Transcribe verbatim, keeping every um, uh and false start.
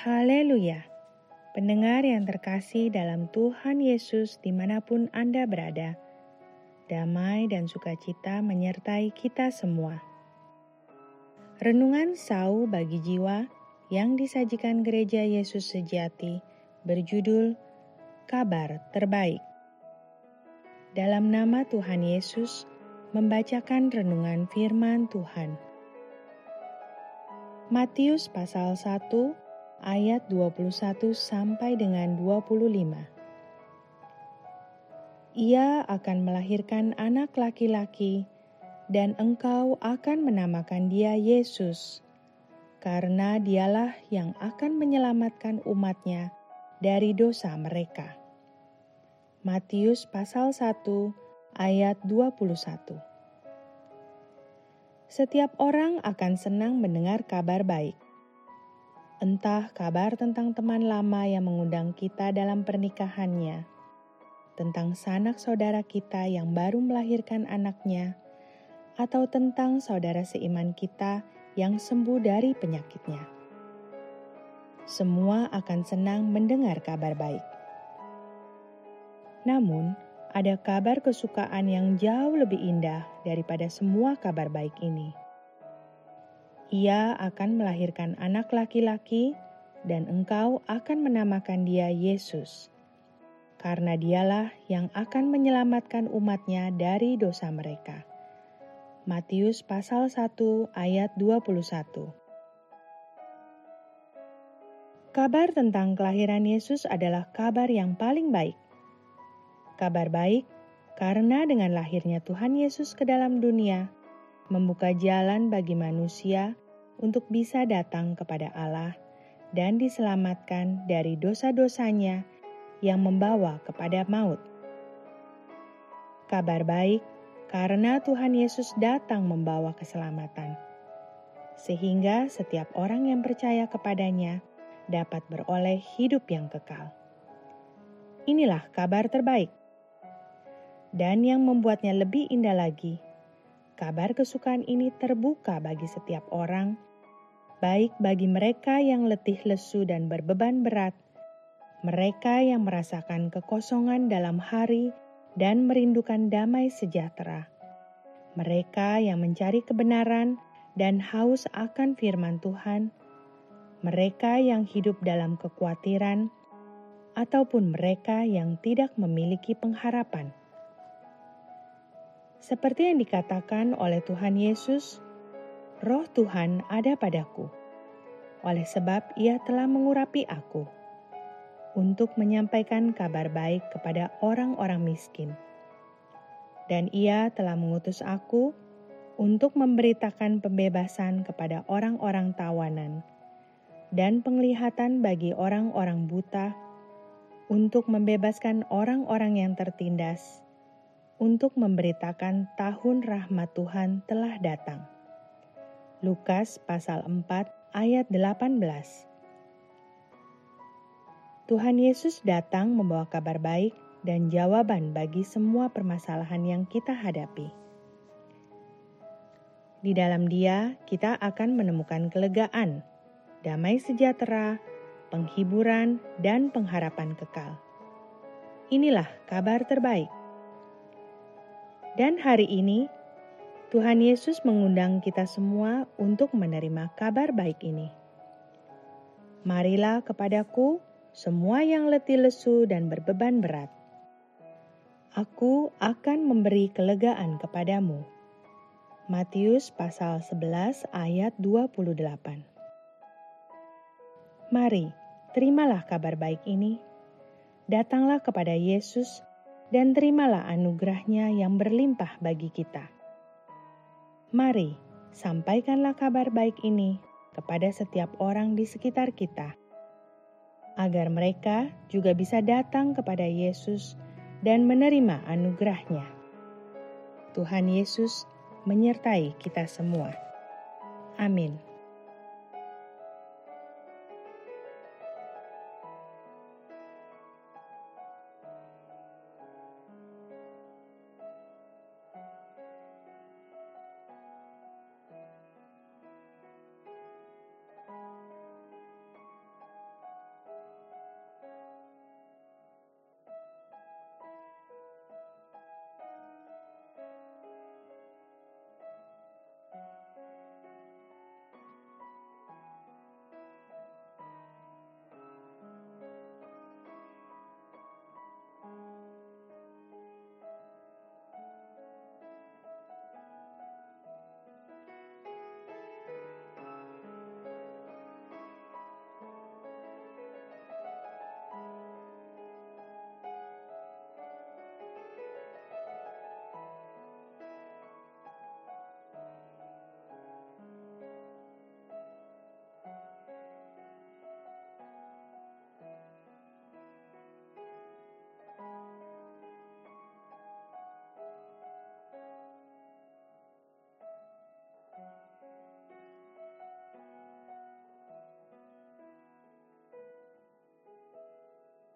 Haleluya! Pendengar yang terkasih dalam Tuhan Yesus dimanapun Anda berada, damai dan sukacita menyertai kita semua. Renungan Sau bagi jiwa yang disajikan Gereja Yesus Sejati berjudul Kabar Terbaik. Dalam nama Tuhan Yesus, membacakan renungan firman Tuhan. Matius pasal satu ayat dua puluh satu sampai dengan dua puluh lima. Ia akan melahirkan anak laki-laki, dan engkau akan menamakan dia Yesus, karena dialah yang akan menyelamatkan umatnya dari dosa mereka. Matius pasal satu ayat dua puluh satu. Setiap orang akan senang mendengar kabar baik. Entah kabar tentang teman lama yang mengundang kita dalam pernikahannya, tentang sanak saudara kita yang baru melahirkan anaknya, atau tentang saudara seiman kita yang sembuh dari penyakitnya. Semua akan senang mendengar kabar baik. Namun, ada kabar kesukaan yang jauh lebih indah daripada semua kabar baik ini. Ia akan melahirkan anak laki-laki, dan engkau akan menamakan dia Yesus, karena dialah yang akan menyelamatkan umatnya dari dosa mereka. Matius pasal satu ayat dua puluh satu. Kabar tentang kelahiran Yesus adalah kabar yang paling baik. Kabar baik karena dengan lahirnya Tuhan Yesus ke dalam dunia, membuka jalan bagi manusia untuk bisa datang kepada Allah dan diselamatkan dari dosa-dosanya yang membawa kepada maut. Kabar baik karena Tuhan Yesus datang membawa keselamatan, sehingga setiap orang yang percaya kepadanya dapat beroleh hidup yang kekal. Inilah kabar terbaik. Dan yang membuatnya lebih indah lagi, kabar kesukaan ini terbuka bagi setiap orang, baik bagi mereka yang letih lesu dan berbeban berat, mereka yang merasakan kekosongan dalam hari dan merindukan damai sejahtera, mereka yang mencari kebenaran dan haus akan firman Tuhan, mereka yang hidup dalam kekhawatiran, ataupun mereka yang tidak memiliki pengharapan. Seperti yang dikatakan oleh Tuhan Yesus, Roh Tuhan ada padaku, oleh sebab Ia telah mengurapi aku, untuk menyampaikan kabar baik kepada orang-orang miskin. Dan Ia telah mengutus aku untuk memberitakan pembebasan kepada orang-orang tawanan, dan penglihatan bagi orang-orang buta, untuk membebaskan orang-orang yang tertindas, untuk memberitakan tahun rahmat Tuhan telah datang. Lukas pasal empat ayat delapan belas. Tuhan Yesus datang membawa kabar baik dan jawaban bagi semua permasalahan yang kita hadapi. Di dalam Dia kita akan menemukan kelegaan, damai sejahtera, penghiburan, dan pengharapan kekal. Inilah kabar terbaik. Dan hari ini, Tuhan Yesus mengundang kita semua untuk menerima kabar baik ini. Marilah kepadaku, semua yang letih lesu dan berbeban berat. Aku akan memberi kelegaan kepadamu. Matius pasal sebelas ayat dua puluh delapan. Mari, terimalah kabar baik ini. Datanglah kepada Yesus, dan terimalah anugerah-Nya yang berlimpah bagi kita. Mari, sampaikanlah kabar baik ini kepada setiap orang di sekitar kita, agar mereka juga bisa datang kepada Yesus dan menerima anugerah-Nya. Tuhan Yesus menyertai kita semua. Amin.